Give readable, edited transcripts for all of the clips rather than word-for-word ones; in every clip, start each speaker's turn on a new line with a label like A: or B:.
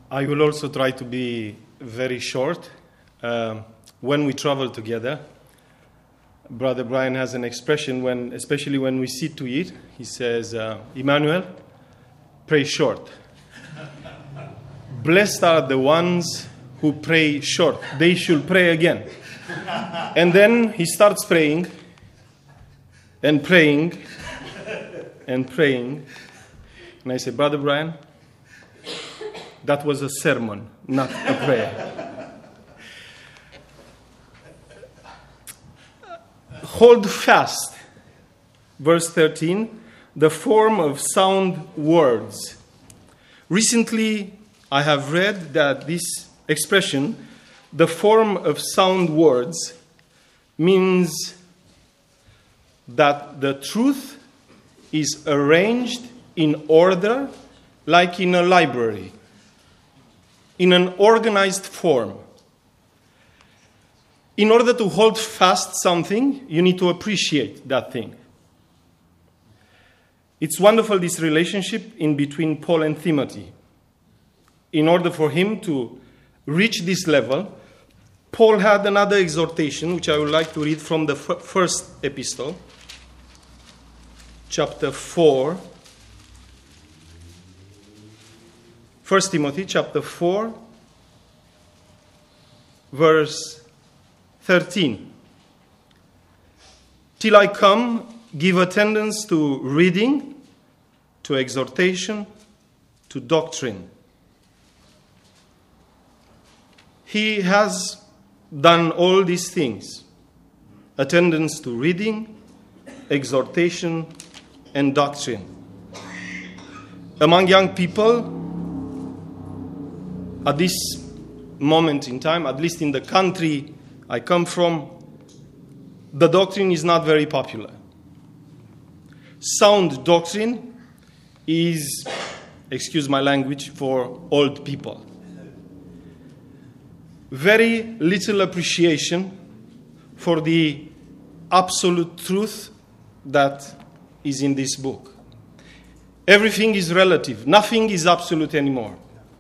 A: I will also try to be very short. When we travel together, Brother Brian has an expression, especially when we sit to eat. He says, Emmanuel, pray short. Blessed are the ones who pray short. They should pray again. And then he starts praying and praying and praying. And I say, Brother Brian, that was a sermon, not a prayer. Hold fast, verse 13, the form of sound words. Recently, I have read that this expression, the form of sound words, means that the truth is arranged in order, like in a library, in an organized form. In order to hold fast something, you need to appreciate that thing. It's wonderful, this relationship in between Paul and Timothy. In order for him to reach this level, Paul had another exhortation, which I would like to read from the first epistle, chapter 4. 1 Timothy chapter 4, verse 13. Till I come, give attendance to reading, to exhortation, to doctrine. He has done all these things. Attendance to reading, exhortation, and doctrine. Among young people, at this moment in time, at least in the country I come from, the doctrine is not very popular. Sound doctrine is, excuse my language, for old people. Very little appreciation for the absolute truth that is in this book. Everything is relative. Nothing is absolute anymore.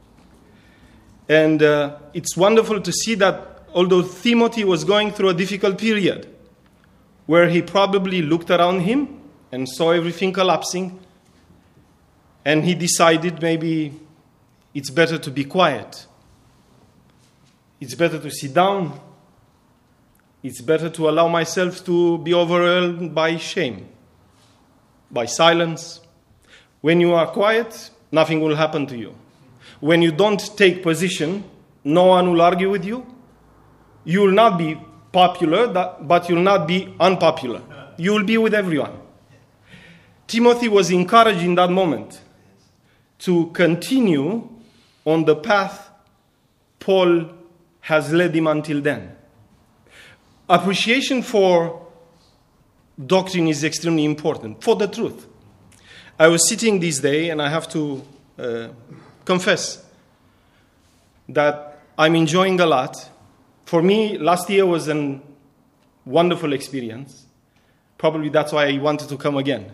A: And it's wonderful to see that although Timothy was going through a difficult period, where he probably looked around him and saw everything collapsing, and he decided maybe it's better to be quiet. It's better to sit down. It's better to allow myself to be overwhelmed by shame, by silence. When you are quiet, nothing will happen to you. When you don't take position, no one will argue with you. You will not be popular, but you will not be unpopular. You will be with everyone. Timothy was encouraged in that moment to continue on the path Paul has led him until then. Appreciation for doctrine is extremely important, for the truth. I was sitting this day, and I have to confess that I'm enjoying a lot. For me, last year was a wonderful experience. Probably that's why I wanted to come again.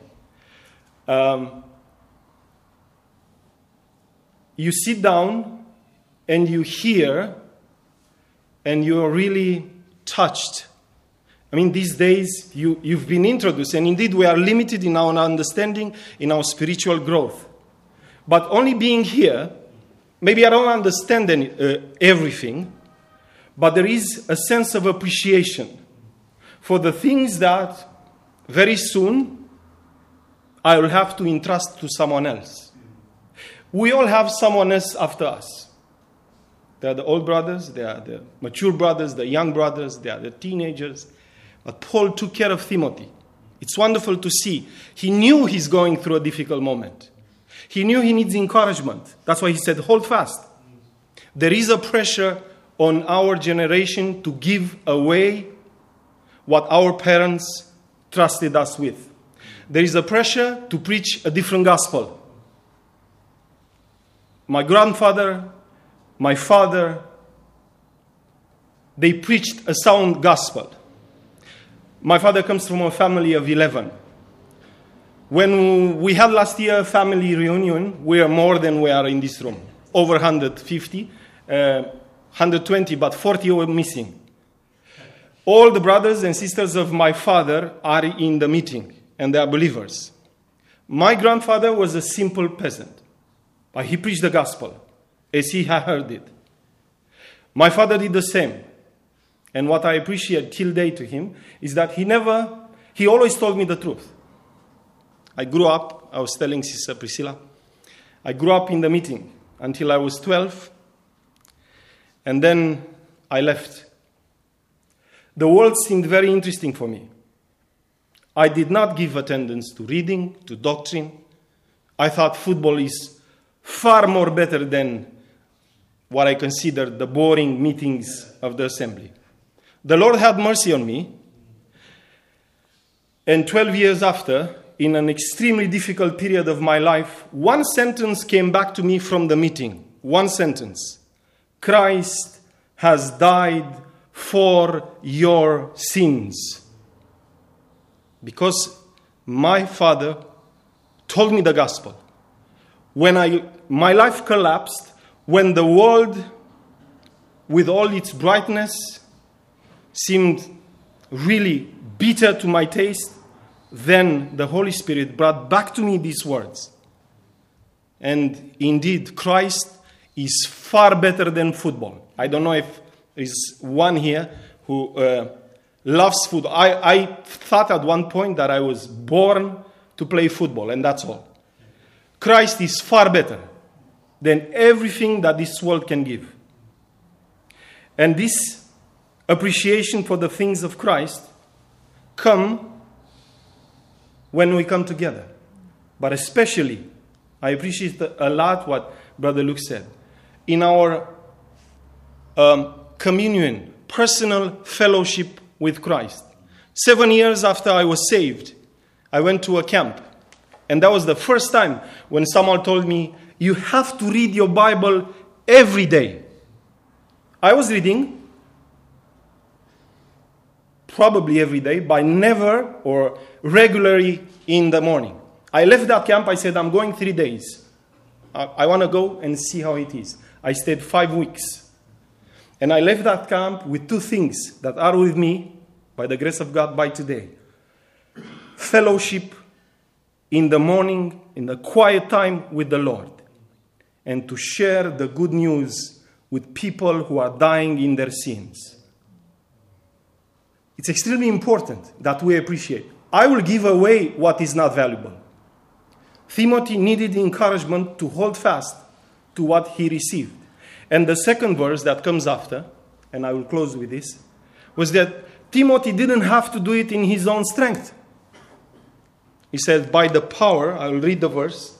A: You sit down and you hear and you're really touched. I mean, these days you've been introduced, and indeed we are limited in our understanding, in our spiritual growth. But only being here, maybe I don't understand everything, but there is a sense of appreciation for the things that very soon I will have to entrust to someone else. We all have someone else after us. There are the old brothers, there are the mature brothers, the young brothers, there are the teenagers. But Paul took care of Timothy. It's wonderful to see. He knew he's going through a difficult moment. He knew he needs encouragement. That's why he said, hold fast. There is a pressure on our generation to give away what our parents trusted us with. There is a pressure to preach a different gospel. My grandfather, my father, they preached a sound gospel. My father comes from a family of 11. When we had last year a family reunion, we are more than we are in this room. over 150, 120, but 40 were missing. All the brothers and sisters of my father are in the meeting, and they are believers. My grandfather was a simple peasant, but he preached the gospel as he had heard it. My father did the same. And what I appreciate till date to him is that he always told me the truth. I grew up, I was telling Sister Priscilla, I grew up in the meeting until I was 12, and then I left. The world seemed very interesting for me. I did not give attendance to reading, to doctrine. I thought football is far more better than what I considered the boring meetings of the assembly. The Lord had mercy on me, and 12 years after, in an extremely difficult period of my life, one sentence came back to me from the meeting. One sentence. Christ has died for your sins. Because my father told me the gospel. When my life collapsed, when the world, with all its brightness, seemed really bitter to my taste, then the Holy Spirit brought back to me these words. And indeed, Christ is far better than football. I don't know if there is one here who loves football. I thought at one point that I was born to play football, and that's all. Christ is far better than everything that this world can give. And this appreciation for the things of Christ come when we come together. But especially, I appreciate a lot what Brother Luke said. In our communion, personal fellowship with Christ. 7 years after I was saved, I went to a camp. And that was the first time when someone told me, you have to read your Bible every day. I was reading probably every day, but never or regularly in the morning. I left that camp. I said, I'm going 3 days. I want to go and see how it is. I stayed 5 weeks. And I left that camp with 2 things that are with me, by the grace of God, by today. Fellowship in the morning, in the quiet time with the Lord. And to share the good news with people who are dying in their sins. It's extremely important that we appreciate. I will give away what is not valuable. Timothy needed encouragement to hold fast to what he received. And the second verse that comes after, and I will close with this, was that Timothy didn't have to do it in his own strength. He said, by the power, I will read the verse,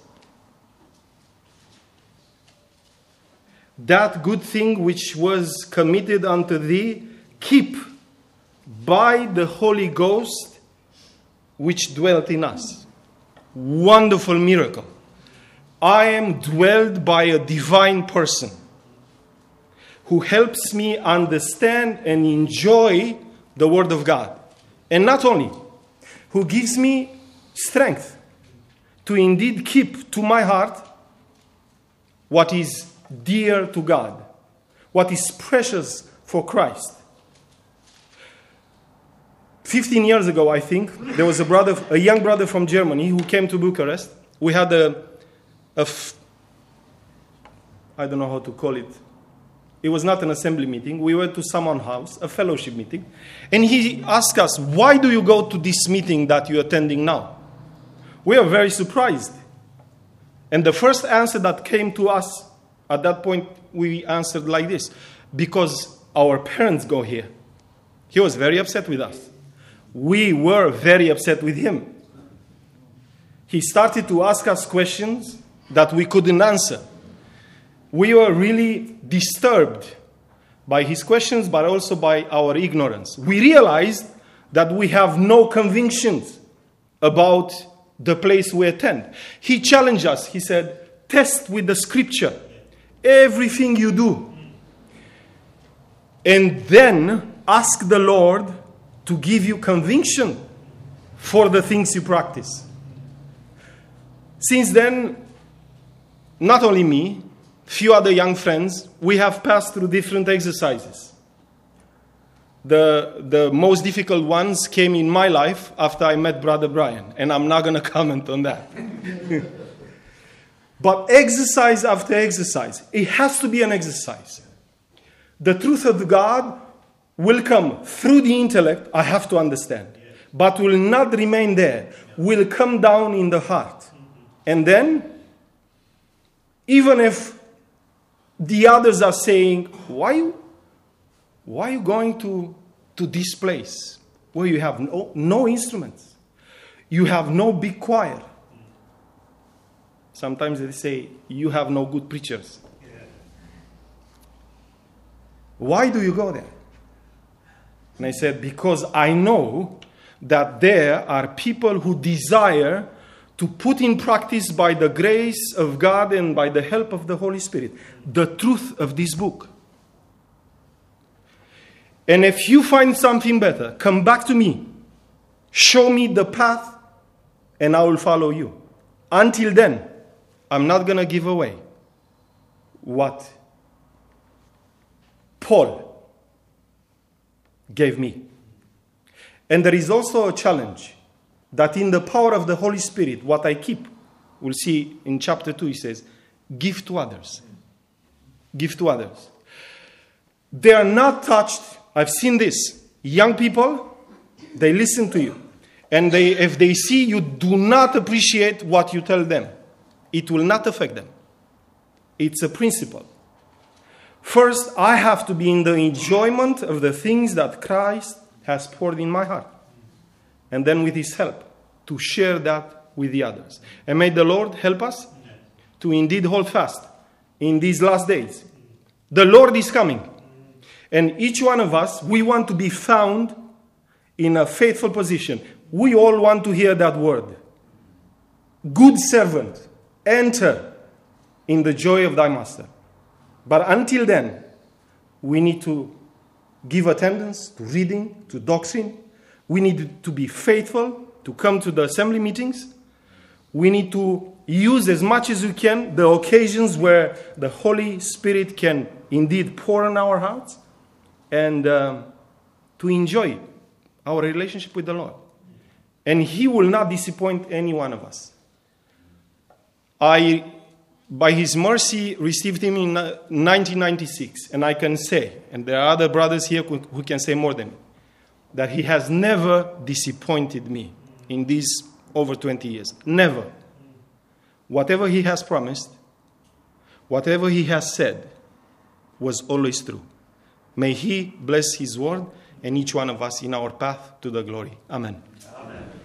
A: that good thing which was committed unto thee, keep by the Holy Ghost which dwelt in us. Wonderful miracle. I am dwelled by a divine person who helps me understand and enjoy the Word of God. And not only, who gives me strength to indeed keep to my heart what is dear to God, what is precious for Christ. 15 years ago, I think, there was a young brother from Germany who came to Bucharest. We had I don't know how to call it. It was not an assembly meeting. We went to someone's house, a fellowship meeting. And he asked us, why do you go to this meeting that you're attending now? We are very surprised. And the first answer that came to us, at that point, we answered like this. Because our parents go here. He was very upset with us. We were very upset with him. He started to ask us questions that we couldn't answer. We were really disturbed by his questions, but also by our ignorance. We realized that we have no convictions about the place we attend. He challenged us. He said, test with the scripture everything you do. And then ask the Lord to give you conviction for the things you practice. Since then, not only me, few other young friends, we have passed through different exercises. The most difficult ones came in my life after I met Brother Brian, and I'm not going to comment on that. But exercise after exercise, it has to be an exercise. The truth of God will come through the intellect, I have to understand, but will not remain there, will come down in the heart. And then, even if the others are saying, why are you going to this place where you have no instruments? You have no big choir. Sometimes they say, you have no good preachers. Why do you go there? And I said, because I know that there are people who desire to put in practice by the grace of God and by the help of the Holy Spirit the truth of this book. And if you find something better, come back to me. Show me the path and I will follow you. Until then, I'm not going to give away what Paul gave me. And there is also a challenge that in the power of the Holy Spirit, what I keep, we'll see in chapter 2, he says, give to others. Give to others. They are not touched. I've seen this. Young people, they listen to you. And if they see you do not appreciate what you tell them, it will not affect them. It's a principle. First, I have to be in the enjoyment of the things that Christ has poured in my heart. And then with his help, to share that with the others. And may the Lord help us to indeed hold fast in these last days. The Lord is coming. And each one of us, we want to be found in a faithful position. We all want to hear that word. Good servant, enter in the joy of thy master. But until then, we need to give attendance to reading, to doctrine. We need to be faithful to come to the assembly meetings. We need to use as much as we can the occasions where the Holy Spirit can indeed pour on our hearts and to enjoy our relationship with the Lord. And he will not disappoint any one of us. I, by his mercy, received him in 1996. And I can say, and there are other brothers here who can say more than me, that he has never disappointed me in these over 20 years. Never. Whatever he has promised, whatever he has said, was always true. May he bless his word and each one of us in our path to the glory. Amen. Amen.